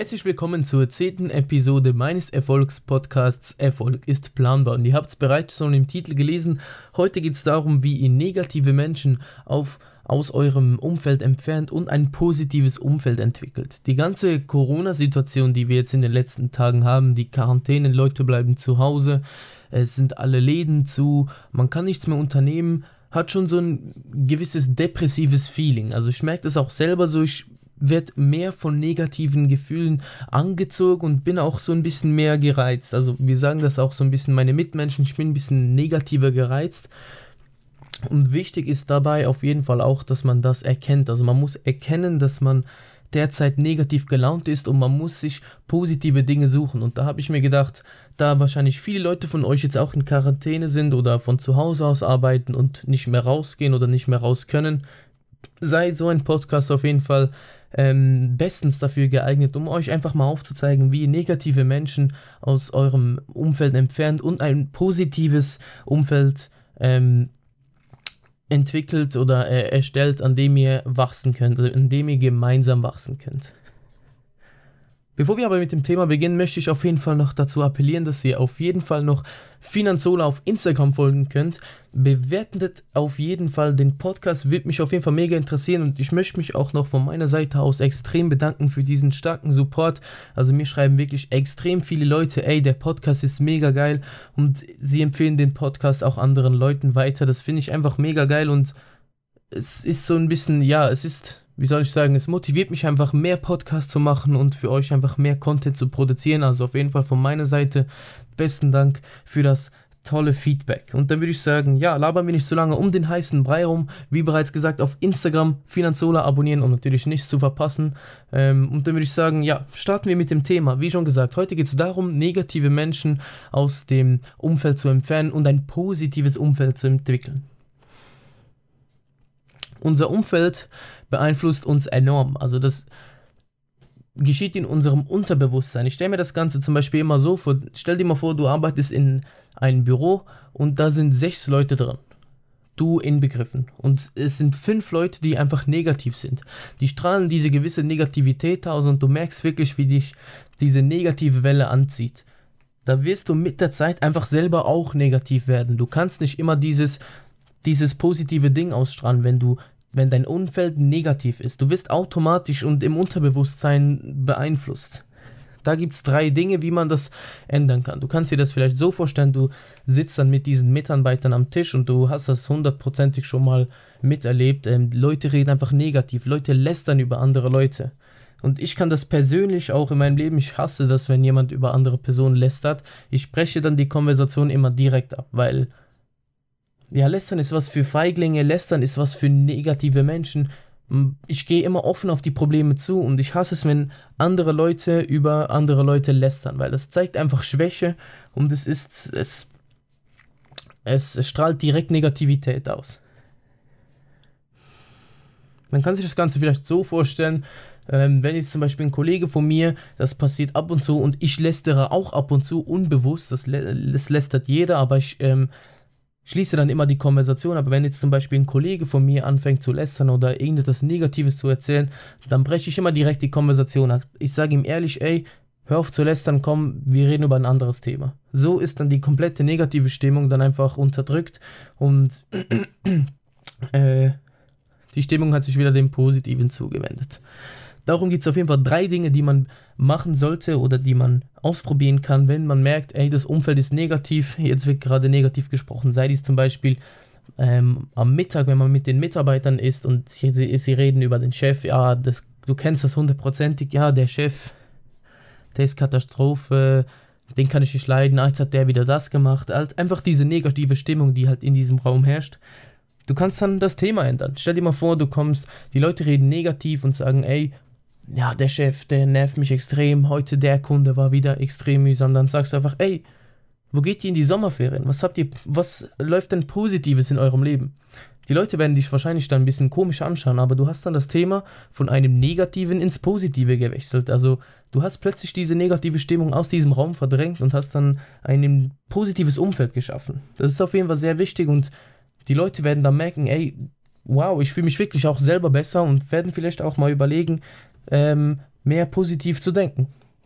Herzlich willkommen zur 10. Episode meines Erfolgspodcasts Erfolg ist planbar. Und ihr habt es bereits schon im Titel gelesen. Heute geht es darum, wie ihr negative Menschen aus eurem Umfeld entfernt und ein positives Umfeld entwickelt. Die ganze Corona-Situation, die wir jetzt in den letzten Tagen haben, die Quarantäne, Leute bleiben zu Hause, es sind alle Läden zu, man kann nichts mehr unternehmen, hat schon so ein gewisses depressives Feeling. Also ich merke das auch selber so, ich werde mehr von negativen Gefühlen angezogen und bin auch so ein bisschen mehr gereizt. Also wir sagen das auch so ein bisschen meine Mitmenschen, ich bin ein bisschen negativer gereizt. Und wichtig ist dabei auf jeden Fall auch, dass man das erkennt. Also man muss erkennen, dass man derzeit negativ gelaunt ist und man muss sich positive Dinge suchen. Und da habe ich mir gedacht, da wahrscheinlich viele Leute von euch jetzt auch in Quarantäne sind oder von zu Hause aus arbeiten und nicht mehr rausgehen oder nicht mehr raus können, sei so ein Podcast auf jeden Fall bestens dafür geeignet, um euch einfach mal aufzuzeigen, wie ihr negative Menschen aus eurem Umfeld entfernt und ein positives Umfeld entwickelt oder erstellt, an dem ihr wachsen könnt, also in dem ihr gemeinsam wachsen könnt. Bevor wir aber mit dem Thema beginnen, möchte ich auf jeden Fall noch dazu appellieren, dass ihr auf jeden Fall noch Finanzola auf Instagram folgen könnt. Bewertet auf jeden Fall den Podcast, wird mich auf jeden Fall mega interessieren und ich möchte mich auch noch von meiner Seite aus extrem bedanken für diesen starken Support. Also mir schreiben wirklich extrem viele Leute, ey, der Podcast ist mega geil und sie empfehlen den Podcast auch anderen Leuten weiter. Das finde ich einfach mega geil und es ist so ein bisschen, wie soll ich sagen, es motiviert mich einfach mehr Podcasts zu machen und für euch einfach mehr Content zu produzieren. Also auf jeden Fall von meiner Seite besten Dank für das tolle Feedback. Und dann würde ich sagen, labern wir nicht so lange um den heißen Brei rum. Wie bereits gesagt, auf Instagram Finanzola abonnieren, um natürlich nichts zu verpassen. Und dann würde ich sagen, starten wir mit dem Thema. Wie schon gesagt, heute geht es darum, negative Menschen aus dem Umfeld zu entfernen und ein positives Umfeld zu entwickeln. Unser Umfeld beeinflusst uns enorm, also das geschieht in unserem Unterbewusstsein. Ich stelle mir das Ganze zum Beispiel immer so vor, stell dir mal vor, du arbeitest in einem Büro und da sind 6 Leute drin, du inbegriffen, und es sind 5 Leute, die einfach negativ sind. Die strahlen diese gewisse Negativität aus und du merkst wirklich, wie dich diese negative Welle anzieht. Da wirst du mit der Zeit einfach selber auch negativ werden. Du kannst nicht immer dieses positive Ding ausstrahlen, wenn dein Umfeld negativ ist. Du wirst automatisch und im Unterbewusstsein beeinflusst. Da gibt es 3 Dinge, wie man das ändern kann. Du kannst dir das vielleicht so vorstellen, du sitzt dann mit diesen Mitarbeitern am Tisch und du hast das 100%ig schon mal miterlebt. Leute reden einfach negativ, Leute lästern über andere Leute. Und ich kann das persönlich auch in meinem Leben, ich hasse das, wenn jemand über andere Personen lästert. Ich spreche dann die Konversation immer direkt ab, weil Lästern ist was für Feiglinge, Lästern ist was für negative Menschen. Ich gehe immer offen auf die Probleme zu und ich hasse es, wenn andere Leute über andere Leute lästern, weil das zeigt einfach Schwäche und es strahlt direkt Negativität aus. Man kann sich das Ganze vielleicht so vorstellen, wenn jetzt zum Beispiel ein Kollege von mir, das passiert ab und zu und ich lästere auch ab und zu unbewusst, das lästert jeder, aber ich schließe dann immer die Konversation, aber wenn jetzt zum Beispiel ein Kollege von mir anfängt zu lästern oder irgendetwas Negatives zu erzählen, dann breche ich immer direkt die Konversation ab. Ich sage ihm ehrlich, ey, hör auf zu lästern, komm, wir reden über ein anderes Thema. So ist dann die komplette negative Stimmung dann einfach unterdrückt und die Stimmung hat sich wieder dem Positiven zugewendet. Darum gibt es auf jeden Fall 3 Dinge, die man machen sollte oder die man ausprobieren kann, wenn man merkt, ey, das Umfeld ist negativ, jetzt wird gerade negativ gesprochen, sei dies zum Beispiel am Mittag, wenn man mit den Mitarbeitern ist und sie reden über den Chef, du kennst das 100%ig, der Chef, der ist Katastrophe, den kann ich nicht leiden, jetzt hat der wieder das gemacht, halt einfach diese negative Stimmung, die halt in diesem Raum herrscht. Du kannst dann das Thema ändern. Stell dir mal vor, du kommst, die Leute reden negativ und sagen, ey, der Chef, der nervt mich extrem, heute der Kunde war wieder extrem mühsam. Dann sagst du einfach, ey, wo geht ihr in die Sommerferien? Was läuft denn Positives in eurem Leben? Die Leute werden dich wahrscheinlich dann ein bisschen komisch anschauen, aber du hast dann das Thema von einem Negativen ins Positive gewechselt. Also du hast plötzlich diese negative Stimmung aus diesem Raum verdrängt und hast dann ein positives Umfeld geschaffen. Das ist auf jeden Fall sehr wichtig und die Leute werden dann merken, ey, wow, ich fühle mich wirklich auch selber besser und werden vielleicht auch mal überlegen, mehr positiv zu denken.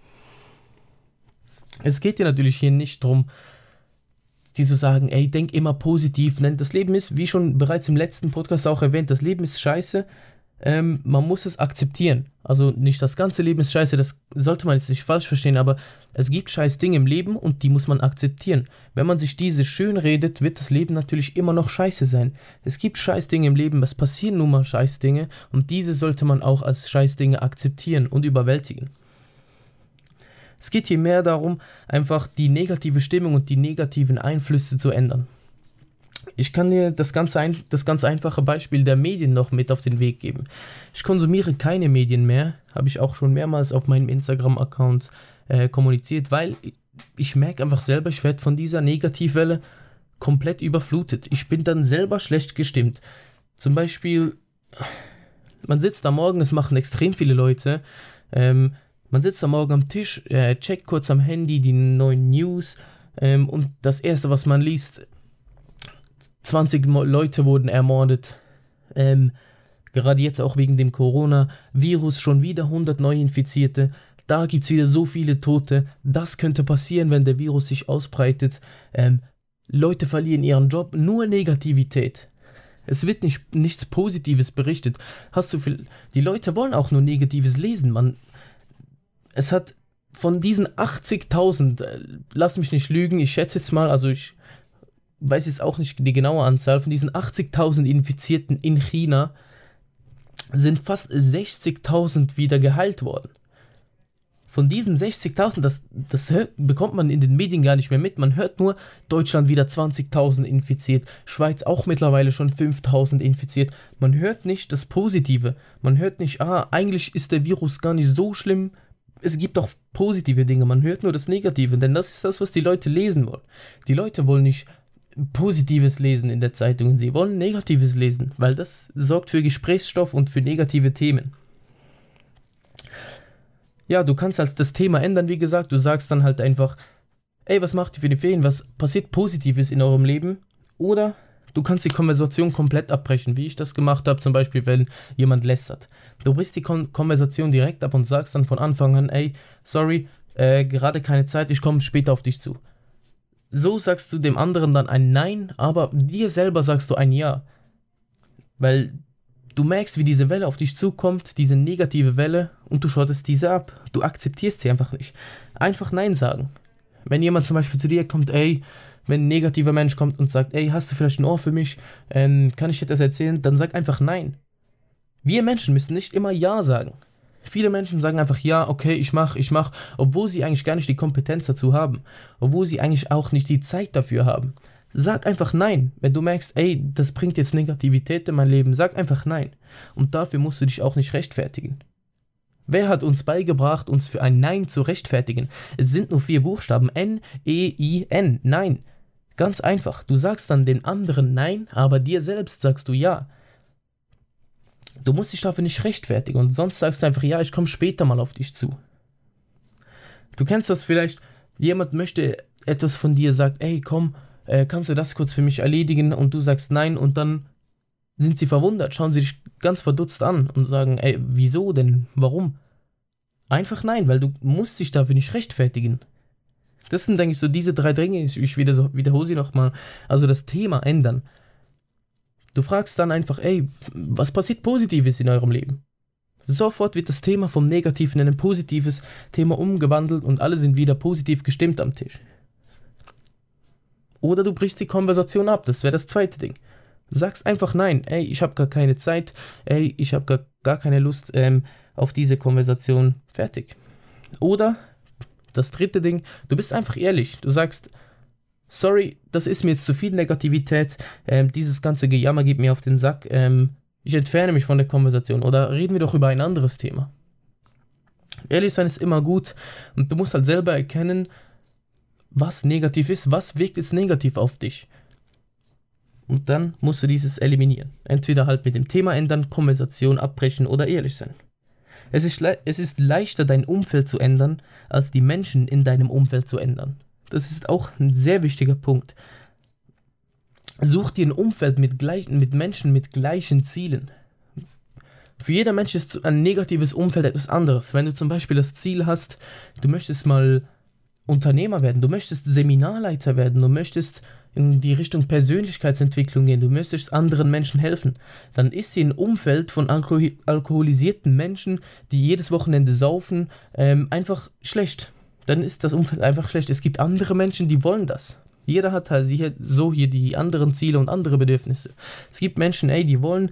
Es geht dir natürlich hier nicht darum, die zu sagen, ey, denk immer positiv. Denn das Leben ist, wie schon bereits im letzten Podcast auch erwähnt, das Leben ist scheiße. Man muss es akzeptieren. Also nicht das ganze Leben ist scheiße, das sollte man jetzt nicht falsch verstehen, aber es gibt scheiß Dinge im Leben und die muss man akzeptieren. Wenn man sich diese schön redet, wird das Leben natürlich immer noch scheiße sein. Es gibt scheiß Dinge im Leben, es passieren nun mal scheiß Dinge und diese sollte man auch als scheiß Dinge akzeptieren und überwältigen. Es geht hier mehr darum, einfach die negative Stimmung und die negativen Einflüsse zu ändern. Ich kann dir das ganz einfache Beispiel der Medien noch mit auf den Weg geben. Ich konsumiere keine Medien mehr, habe ich auch schon mehrmals auf meinem Instagram-Account kommuniziert, weil ich merke einfach selber, ich werde von dieser Negativwelle komplett überflutet. Ich bin dann selber schlecht gestimmt. Zum Beispiel, man sitzt am Morgen, es machen extrem viele Leute, man sitzt am Morgen am Tisch, checkt kurz am Handy die neuen News und das erste, was man liest, 20 Leute wurden ermordet, gerade jetzt auch wegen dem Corona-Virus schon wieder 100 Neuinfizierte, da gibt es wieder so viele Tote, das könnte passieren, wenn der Virus sich ausbreitet, Leute verlieren ihren Job, nur Negativität. Es wird nichts Positives berichtet. Die Leute wollen auch nur Negatives lesen, es hat von diesen 80.000, lass mich nicht lügen, ich schätze jetzt mal, also ich weiß jetzt auch nicht die genaue Anzahl, von diesen 80.000 Infizierten in China sind fast 60.000 wieder geheilt worden. Von diesen 60.000, das bekommt man in den Medien gar nicht mehr mit, man hört nur, Deutschland wieder 20.000 infiziert, Schweiz auch mittlerweile schon 5.000 infiziert, man hört nicht das Positive, man hört nicht, eigentlich ist der Virus gar nicht so schlimm, es gibt auch positive Dinge, man hört nur das Negative, denn das ist das, was die Leute lesen wollen. Die Leute wollen nicht Positives lesen in der Zeitung, sie wollen Negatives lesen, weil das sorgt für Gesprächsstoff und für negative Themen. Ja, du kannst halt das Thema ändern, wie gesagt, du sagst dann halt einfach, ey, was macht ihr für die Ferien, was passiert Positives in eurem Leben? Oder du kannst die Konversation komplett abbrechen, wie ich das gemacht habe, zum Beispiel, wenn jemand lästert. Du brichst die Konversation direkt ab und sagst dann von Anfang an, ey, sorry, gerade keine Zeit, ich komme später auf dich zu. So sagst du dem anderen dann ein Nein, aber dir selber sagst du ein Ja. Weil du merkst, wie diese Welle auf dich zukommt, diese negative Welle, und du schottest diese ab. Du akzeptierst sie einfach nicht. Einfach Nein sagen. Wenn jemand zum Beispiel zu dir kommt, ey, wenn ein negativer Mensch kommt und sagt, ey, hast du vielleicht ein Ohr für mich, kann ich dir das erzählen, dann sag einfach Nein. Wir Menschen müssen nicht immer Ja sagen. Viele Menschen sagen einfach ja, okay, ich mach, obwohl sie eigentlich gar nicht die Kompetenz dazu haben, obwohl sie eigentlich auch nicht die Zeit dafür haben. Sag einfach Nein, wenn du merkst, ey, das bringt jetzt Negativität in mein Leben, sag einfach Nein. Und dafür musst du dich auch nicht rechtfertigen. Wer hat uns beigebracht, uns für ein Nein zu rechtfertigen? Es sind nur 4 Buchstaben, N-E-I-N, Nein. Ganz einfach, du sagst dann den anderen Nein, aber dir selbst sagst du Ja. Du musst dich dafür nicht rechtfertigen und sonst sagst du einfach, ja, ich komme später mal auf dich zu. Du kennst das vielleicht, jemand möchte etwas von dir, sagt, ey, komm, kannst du das kurz für mich erledigen und du sagst nein und dann sind sie verwundert, schauen sie dich ganz verdutzt an und sagen, ey, wieso denn, warum? Einfach nein, weil du musst dich dafür nicht rechtfertigen. Das sind eigentlich so diese 3 Dinge, ich wiederhole sie nochmal, also das Thema ändern. Du fragst dann einfach, ey, was passiert Positives in eurem Leben? Sofort wird das Thema vom Negativen in ein positives Thema umgewandelt und alle sind wieder positiv gestimmt am Tisch. Oder du brichst die Konversation ab, das wäre das zweite Ding. Du sagst einfach nein, ey, ich habe gar keine Zeit, ey, ich habe gar keine Lust auf diese Konversation, fertig. Oder das dritte Ding, du bist einfach ehrlich, du sagst, sorry, das ist mir jetzt zu viel Negativität, dieses ganze Gejammer geht mir auf den Sack, ich entferne mich von der Konversation oder reden wir doch über ein anderes Thema. Ehrlich sein ist immer gut und du musst halt selber erkennen, was negativ ist, was wirkt jetzt negativ auf dich. Und dann musst du dieses eliminieren. Entweder halt mit dem Thema ändern, Konversation abbrechen oder ehrlich sein. Es ist leichter, dein Umfeld zu ändern, als die Menschen in deinem Umfeld zu ändern. Das ist auch ein sehr wichtiger Punkt. Such dir ein Umfeld mit Menschen mit gleichen Zielen. Für jeder Mensch ist ein negatives Umfeld etwas anderes. Wenn du zum Beispiel das Ziel hast, du möchtest mal Unternehmer werden, du möchtest Seminarleiter werden, du möchtest in die Richtung Persönlichkeitsentwicklung gehen, du möchtest anderen Menschen helfen, dann ist hier ein Umfeld von alkoholisierten Menschen, die jedes Wochenende saufen, einfach schlecht. Dann ist das Umfeld einfach schlecht. Es gibt andere Menschen, die wollen das. Jeder hat halt hier die anderen Ziele und andere Bedürfnisse. Es gibt Menschen, die wollen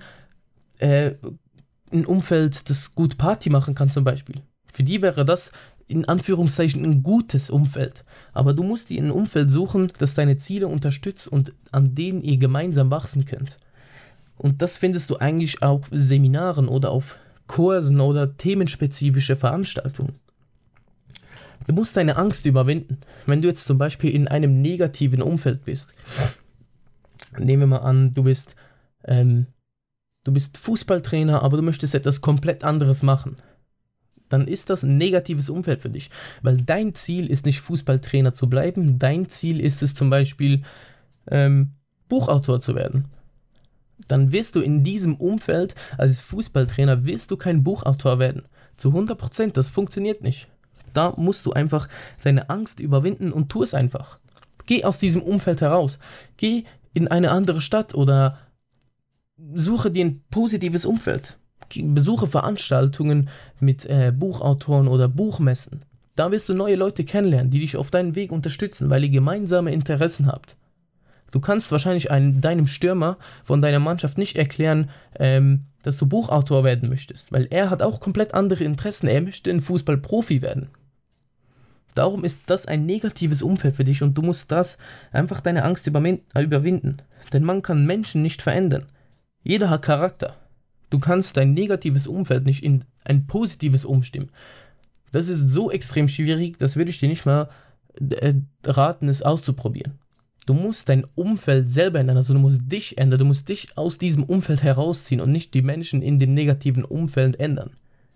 ein Umfeld, das gut Party machen kann zum Beispiel. Für die wäre das in Anführungszeichen ein gutes Umfeld. Aber du musst dir ein Umfeld suchen, das deine Ziele unterstützt und an denen ihr gemeinsam wachsen könnt. Und das findest du eigentlich auf Seminaren oder auf Kursen oder themenspezifische Veranstaltungen. Du musst deine Angst überwinden. Wenn du jetzt zum Beispiel in einem negativen Umfeld bist, nehmen wir mal an, du bist Fußballtrainer, aber du möchtest etwas komplett anderes machen. Dann ist das ein negatives Umfeld für dich. Weil dein Ziel ist nicht Fußballtrainer zu bleiben, dein Ziel ist es zum Beispiel Buchautor zu werden. Dann wirst du in diesem Umfeld als Fußballtrainer wirst du kein Buchautor werden. Zu 100%, das funktioniert nicht. Da musst du einfach deine Angst überwinden und tu es einfach. Geh aus diesem Umfeld heraus. Geh in eine andere Stadt oder suche dir ein positives Umfeld. Besuche Veranstaltungen mit Buchautoren oder Buchmessen. Da wirst du neue Leute kennenlernen, die dich auf deinem Weg unterstützen, weil ihr gemeinsame Interessen habt. Du kannst wahrscheinlich deinem Stürmer von deiner Mannschaft nicht erklären, dass du Buchautor werden möchtest, weil er hat auch komplett andere Interessen. Er möchte ein Fußballprofi werden. Darum ist das ein negatives Umfeld für dich und du musst das einfach deine Angst überwinden. Denn man kann Menschen nicht verändern. Jeder hat Charakter. Du kannst dein negatives Umfeld nicht in ein positives umstimmen. Das ist so extrem schwierig, das würde ich dir nicht mal raten, es auszuprobieren. Du musst dein Umfeld selber ändern, also du musst dich ändern, du musst dich aus diesem Umfeld herausziehen und nicht die Menschen in dem negativen Umfeld ändern.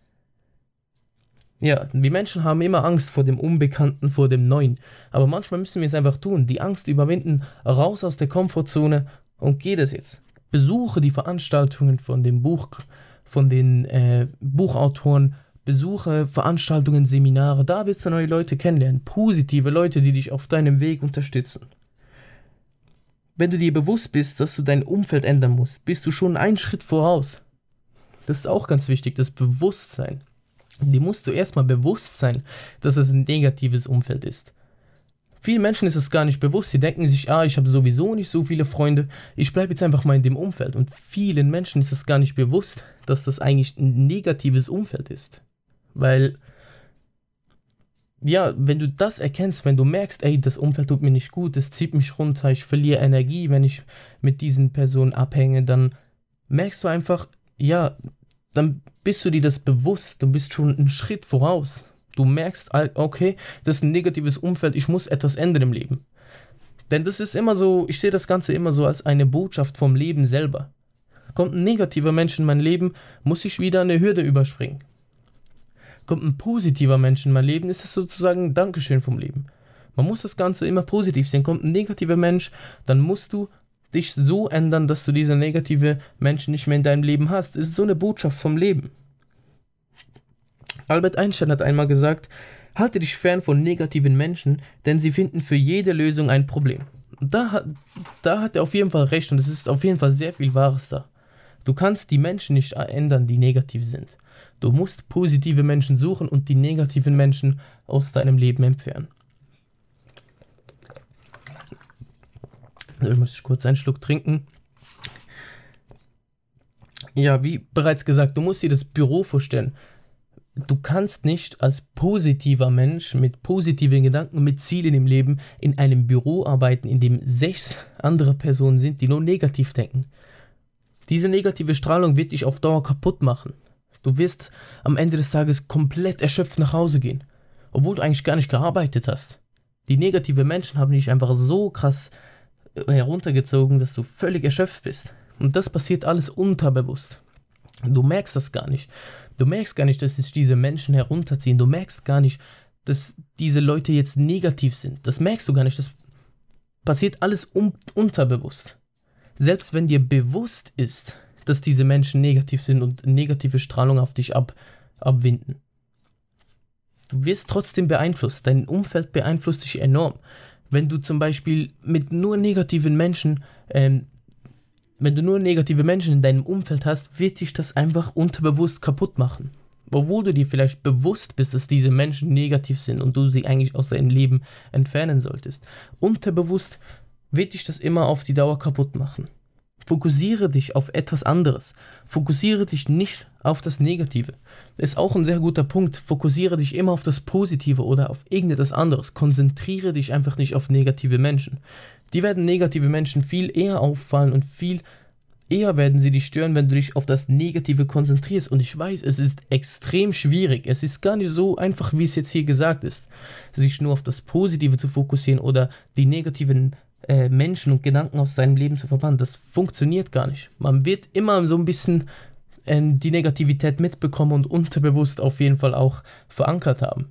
Ja, wir Menschen haben immer Angst vor dem Unbekannten, vor dem Neuen. Aber manchmal müssen wir es einfach tun, die Angst überwinden, raus aus der Komfortzone und geh das jetzt. Besuche die Veranstaltungen von den Buchautoren, besuche Veranstaltungen, Seminare, da wirst du neue Leute kennenlernen, positive Leute, die dich auf deinem Weg unterstützen. Wenn du dir bewusst bist, dass du dein Umfeld ändern musst, bist du schon einen Schritt voraus. Das ist auch ganz wichtig, das Bewusstsein. Dir musst du erstmal bewusst sein, dass es ein negatives Umfeld ist. Vielen Menschen ist es gar nicht bewusst, sie denken sich, ich habe sowieso nicht so viele Freunde, ich bleibe jetzt einfach mal in dem Umfeld. Und vielen Menschen ist es gar nicht bewusst, dass das eigentlich ein negatives Umfeld ist. Weil, wenn du das erkennst, wenn du merkst, das Umfeld tut mir nicht gut, es zieht mich runter, ich verliere Energie, wenn ich mit diesen Personen abhänge, dann merkst du einfach, dann bist du dir das bewusst, du bist schon einen Schritt voraus. Du merkst, okay, das ist ein negatives Umfeld, ich muss etwas ändern im Leben. Denn das ist immer so, ich sehe das Ganze immer so als eine Botschaft vom Leben selber. Kommt ein negativer Mensch in mein Leben, muss ich wieder eine Hürde überspringen. Kommt ein positiver Mensch in mein Leben, ist das sozusagen ein Dankeschön vom Leben. Man muss das Ganze immer positiv sehen. Kommt ein negativer Mensch, dann musst du dich so ändern, dass du diese negative Menschen nicht mehr in deinem Leben hast. Es ist so eine Botschaft vom Leben. Albert Einstein hat einmal gesagt, halte dich fern von negativen Menschen, denn sie finden für jede Lösung ein Problem. Und da hat er auf jeden Fall recht und es ist auf jeden Fall sehr viel Wahres da. Du kannst die Menschen nicht ändern, die negativ sind. Du musst positive Menschen suchen und die negativen Menschen aus deinem Leben entfernen. Ich muss kurz einen Schluck trinken. Ja, wie bereits gesagt, du musst dir das Büro vorstellen. Du kannst nicht als positiver Mensch mit positiven Gedanken, mit Zielen im Leben in einem Büro arbeiten, in dem 6 andere Personen sind, die nur negativ denken. Diese negative Strahlung wird dich auf Dauer kaputt machen. Du wirst am Ende des Tages komplett erschöpft nach Hause gehen, obwohl du eigentlich gar nicht gearbeitet hast. Die negativen Menschen haben dich einfach so krass heruntergezogen, dass du völlig erschöpft bist. Und das passiert alles unterbewusst. Du merkst das gar nicht. Du merkst gar nicht, dass sich diese Menschen herunterziehen. Du merkst gar nicht, dass diese Leute jetzt negativ sind. Das merkst du gar nicht. Das passiert alles unterbewusst. Selbst wenn dir bewusst ist, dass diese Menschen negativ sind und negative Strahlung auf dich abwinden. Du wirst trotzdem beeinflusst, dein Umfeld beeinflusst dich enorm. Wenn du zum Beispiel mit nur negativen Menschen, wenn du nur negative Menschen in deinem Umfeld hast, wird dich das einfach unterbewusst kaputt machen. Obwohl du dir vielleicht bewusst bist, dass diese Menschen negativ sind und du sie eigentlich aus deinem Leben entfernen solltest. Unterbewusst wird dich das immer auf die Dauer kaputt machen. Fokussiere dich auf etwas anderes. Fokussiere dich nicht auf das Negative. Ist auch ein sehr guter Punkt. Fokussiere dich immer auf das Positive oder auf irgendetwas anderes. Konzentriere dich einfach nicht auf negative Menschen. Die werden negative Menschen viel eher auffallen und viel eher werden sie dich stören, wenn du dich auf das Negative konzentrierst. Und ich weiß, es ist extrem schwierig. Es ist gar nicht so einfach, wie es jetzt hier gesagt ist, sich nur auf das Positive zu fokussieren oder die negativen Menschen und Gedanken aus deinem Leben zu verbannen. Das funktioniert gar nicht. Man wird immer so ein bisschen die Negativität mitbekommen und unterbewusst auf jeden Fall auch verankert haben.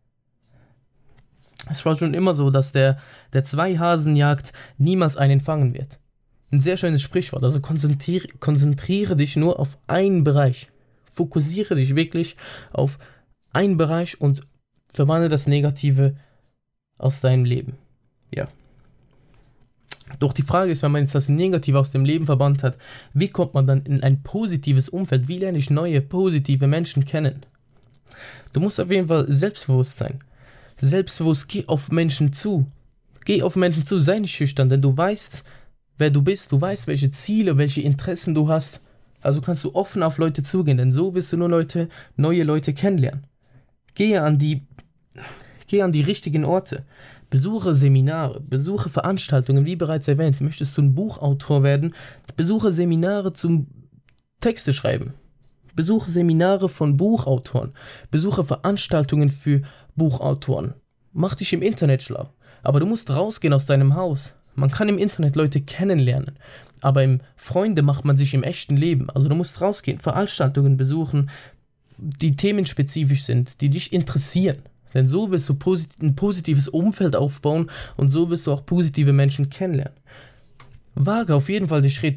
Es war schon immer so, dass der zwei Hasen jagt, niemals einen fangen wird. Ein sehr schönes Sprichwort. Also konzentriere dich nur auf einen Bereich. Fokussiere dich wirklich auf einen Bereich und verbanne das Negative aus deinem Leben. Ja. Doch die Frage ist, wenn man jetzt das Negative aus dem Leben verbannt hat, wie kommt man dann in ein positives Umfeld? Wie lerne ich neue, positive Menschen kennen? Du musst auf jeden Fall selbstbewusst sein. Selbstbewusst, geh auf Menschen zu. Geh auf Menschen zu, sei nicht schüchtern, denn du weißt, wer du bist, du weißt, welche Ziele, welche Interessen du hast. Also kannst du offen auf Leute zugehen, denn so wirst du nur neue Leute kennenlernen. Gehe an die richtigen Orte. Besuche Seminare, besuche Veranstaltungen, wie bereits erwähnt. Möchtest du ein Buchautor werden? Besuche Seminare zum Texte schreiben. Besuche Seminare von Buchautoren. Besuche Veranstaltungen für Buchautoren. Mach dich im Internet schlau. Aber du musst rausgehen aus deinem Haus. Man kann im Internet Leute kennenlernen. Aber im Freunde macht man sich im echten Leben. Also du musst rausgehen, Veranstaltungen besuchen, die themenspezifisch sind, die dich interessieren. Denn so wirst du ein positives Umfeld aufbauen und so wirst du auch positive Menschen kennenlernen. Wage auf jeden Fall den Schritt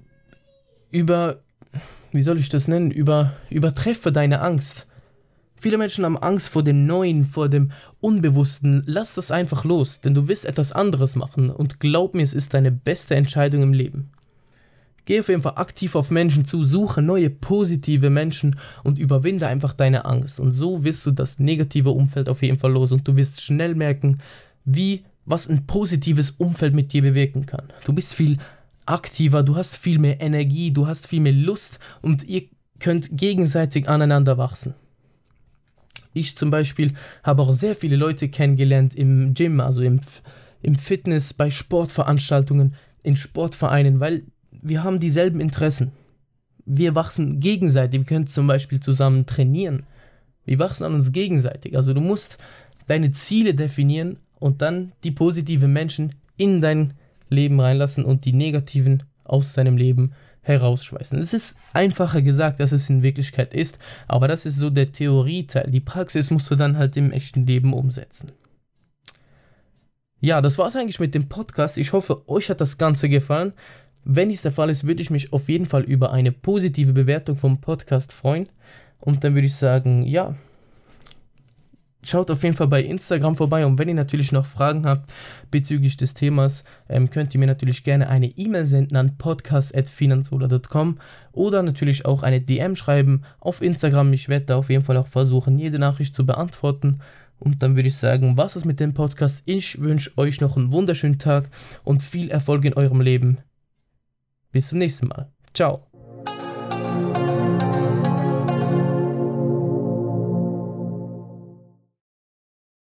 übertreffe deine Angst. Viele Menschen haben Angst vor dem Neuen, vor dem Unbewussten. Lass das einfach los, denn du wirst etwas anderes machen und glaub mir, es ist deine beste Entscheidung im Leben. Geh auf jeden Fall aktiv auf Menschen zu, suche neue positive Menschen und überwinde einfach deine Angst. Und so wirst du das negative Umfeld auf jeden Fall los und du wirst schnell merken, was ein positives Umfeld mit dir bewirken kann. Du bist viel aktiver, du hast viel mehr Energie, du hast viel mehr Lust und ihr könnt gegenseitig aneinander wachsen. Ich zum Beispiel habe auch sehr viele Leute kennengelernt im Gym, also im Fitness, bei Sportveranstaltungen, in Sportvereinen, weil wir haben dieselben Interessen. Wir wachsen gegenseitig. Wir können zum Beispiel zusammen trainieren. Wir wachsen an uns gegenseitig. Also du musst deine Ziele definieren und dann die positiven Menschen in dein Leben reinlassen und die negativen aus deinem Leben herausschmeißen. Es ist einfacher gesagt, als es in Wirklichkeit ist, aber das ist so der Theorieteil. Die Praxis musst du dann halt im echten Leben umsetzen. Ja, das war's eigentlich mit dem Podcast. Ich hoffe, euch hat das Ganze gefallen. Wenn dies der Fall ist, würde ich mich auf jeden Fall über eine positive Bewertung vom Podcast freuen. Und dann würde ich sagen, ja, schaut auf jeden Fall bei Instagram vorbei. Und wenn ihr natürlich noch Fragen habt bezüglich des Themas, könnt ihr mir natürlich gerne eine E-Mail senden an podcast@finanzola.com oder natürlich auch eine DM schreiben auf Instagram. Ich werde da auf jeden Fall auch versuchen, jede Nachricht zu beantworten. Und dann würde ich sagen, was ist mit dem Podcast? Ich wünsche euch noch einen wunderschönen Tag und viel Erfolg in eurem Leben. Bis zum nächsten Mal. Ciao.